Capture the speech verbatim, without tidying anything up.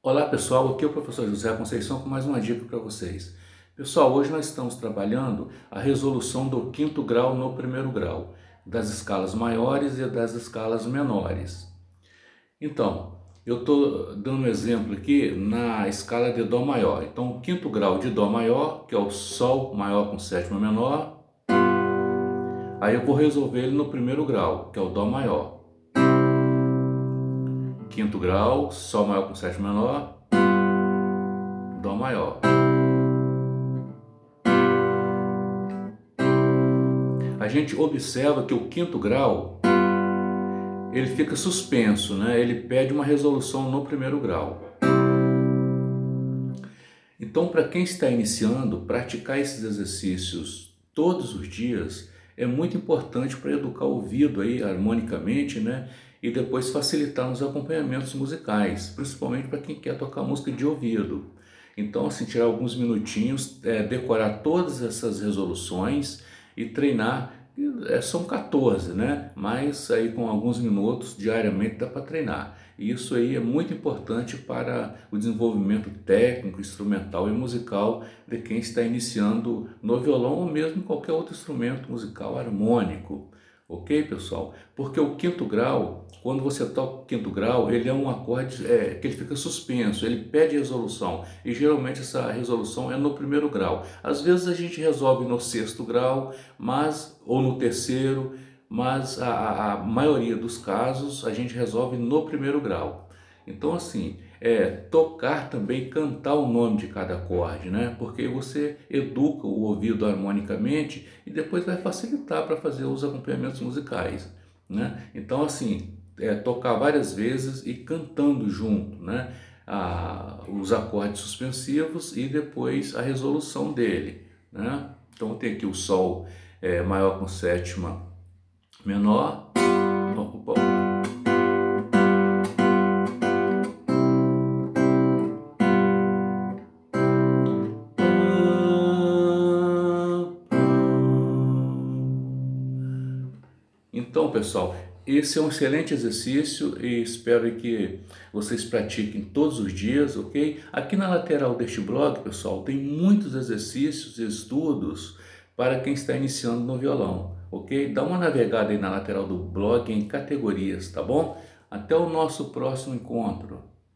Olá pessoal, aqui é o professor José Conceição com mais uma dica para vocês. Pessoal, hoje nós estamos trabalhando a resolução do quinto grau no primeiro grau, das escalas maiores e das escalas menores. Então, eu estou dando um exemplo aqui na escala de Dó maior. Então, o quinto grau de Dó maior, que é o Sol maior com sétima menor, aí eu vou resolver ele no primeiro grau, que é o Dó maior. Quinto grau, Sol maior com sétima menor, Dó maior. A gente observa que o quinto grau, ele fica suspenso, né? Ele pede uma resolução no primeiro grau. Então, para quem está iniciando, praticar esses exercícios todos os dias é muito importante para educar o ouvido aí harmonicamente, né? E depois facilitar nos acompanhamentos musicais, principalmente para quem quer tocar música de ouvido. Então, assim, tirar alguns minutinhos, é, decorar todas essas resoluções e treinar. É, são quatorze, né? Mas aí com alguns minutos diariamente dá para treinar. E isso aí é muito importante para o desenvolvimento técnico, instrumental e musical de quem está iniciando no violão ou mesmo em qualquer outro instrumento musical harmônico. Ok, pessoal? Porque o quinto grau, quando você toca o quinto grau, ele é um acorde é, que ele fica suspenso, ele pede resolução. E geralmente essa resolução é no primeiro grau. Às vezes a gente resolve no sexto grau, mas ou no terceiro, mas a, a maioria dos casos a gente resolve no primeiro grau. Então, assim, é, tocar também, cantar o nome de cada acorde, né? Porque você educa o ouvido harmonicamente e depois vai facilitar para fazer os acompanhamentos musicais, né? Então, assim, é, tocar várias vezes e cantando junto, né? Ah, os acordes suspensivos e depois a resolução dele, né? Então, tem aqui o Sol é, maior com sétima menor. Então, pessoal, esse é um excelente exercício e espero que vocês pratiquem todos os dias, ok? Aqui na lateral deste blog, pessoal, tem muitos exercícios e estudos para quem está iniciando no violão, ok? Dá uma navegada aí na lateral do blog em categorias, tá bom? Até o nosso próximo encontro.